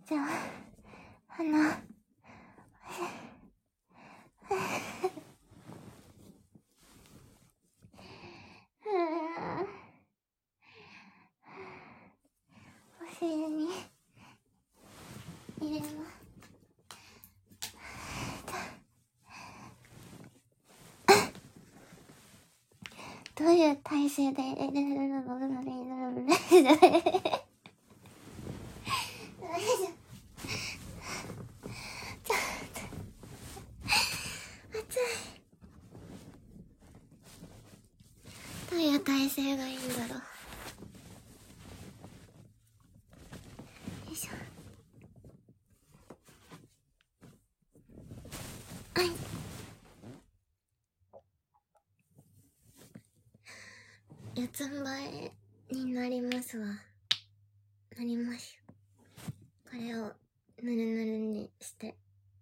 じゃあ、お尻に入れます。どういう体勢で入れるのじゃないどういう体勢がいいんだろう。よいしょ。はい。四つん這いになりますわ。なります。これをぬるぬるにして。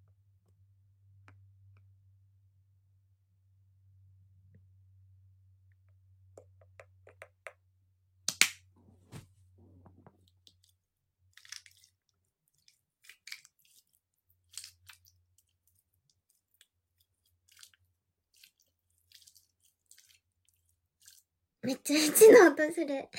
めっちゃ1の音する。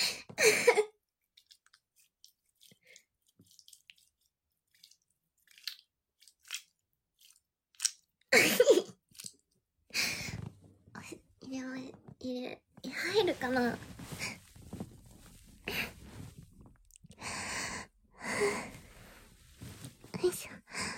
入るかな。よいしょ。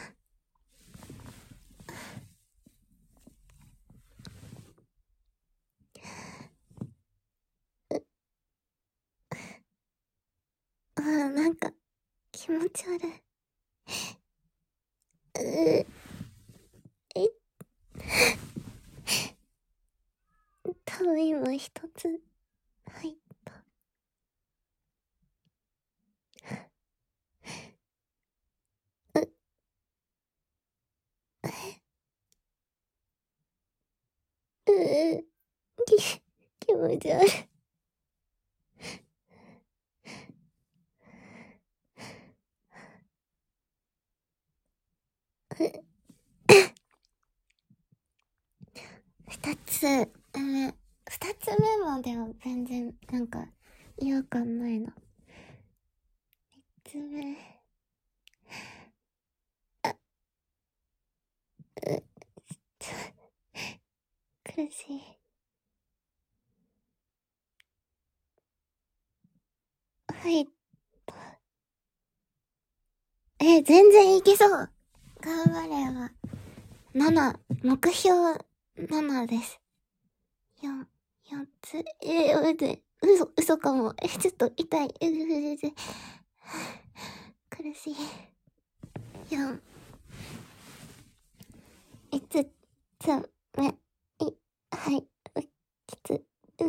なんか気持ち悪い。多分今一つ入った。気持ち悪い。二つ目までは全然なんか違和感ないな。三つ目。苦しい。はい。全然いけそう。頑張れば。7、目標7です。4つ。嘘かも。ちょっと痛い。苦しい。4、5つ目。はい。きつ。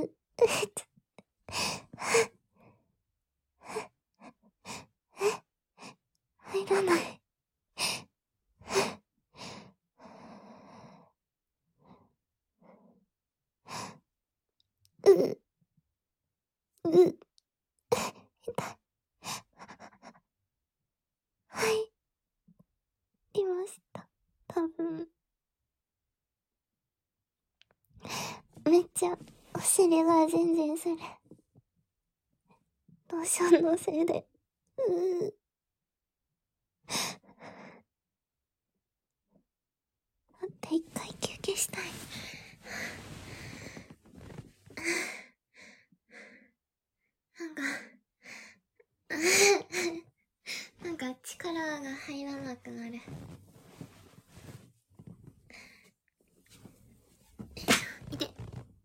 入らない。痛い。はい。いました。多分。めっちゃお尻がジンジンする。ローションのせいで。待って、一回休憩したい。なんか力が入らなくなる。いて。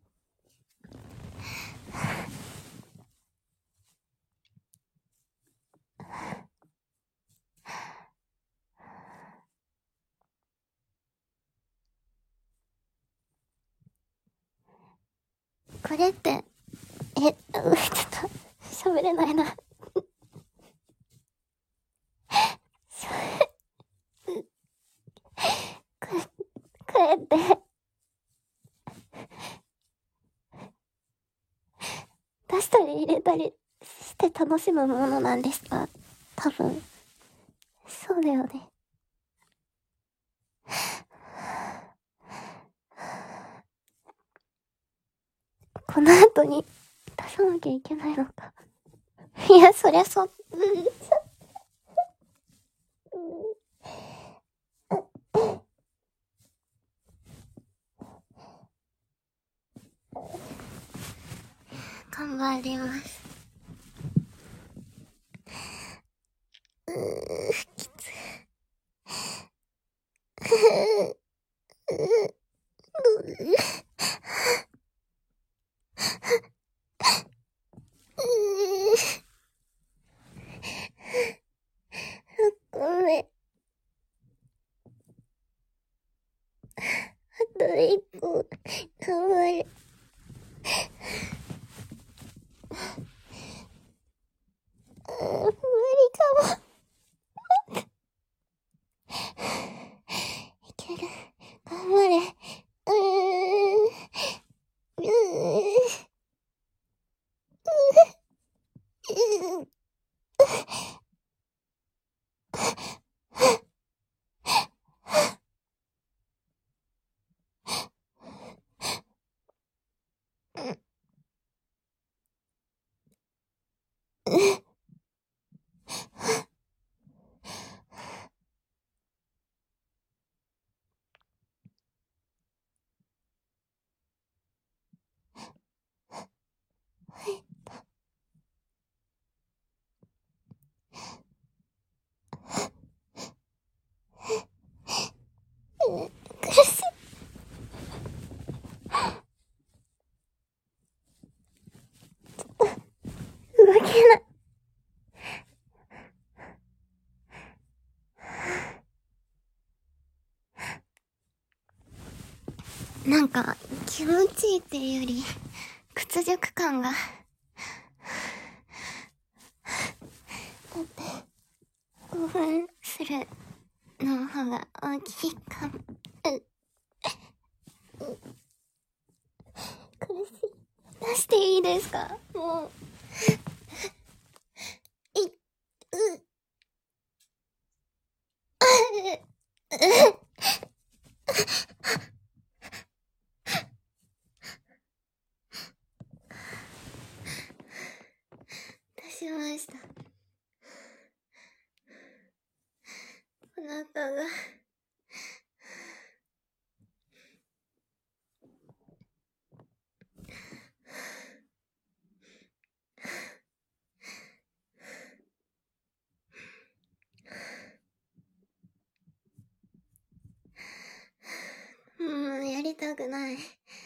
これって、ちょっと、喋れないな。これって、出したり入れたりして楽しむものなんですか？多分。 そうだよね。この後に出さなきゃいけないのか。いや、そりゃそう。頑張ります。きつい。ごめん。あと一個、頑張る。無理かも。いける。頑張れ。苦しい。動けない。なんか、気持ちいいっていうより、屈辱感が。だって、興奮するの方が大きいかも。苦しい。出していいですか？もう。出しました。お腹が。やりたくない。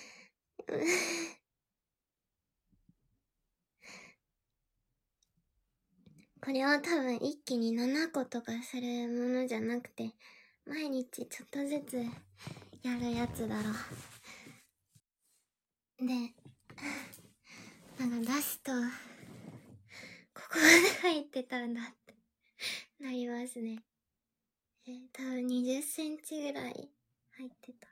これは多分一気に7個とかするものじゃなくて、毎日ちょっとずつやるやつだろう。で、なんか出すと、ここまで入ってたんだってなりますね。多分20センチぐらい入ってた。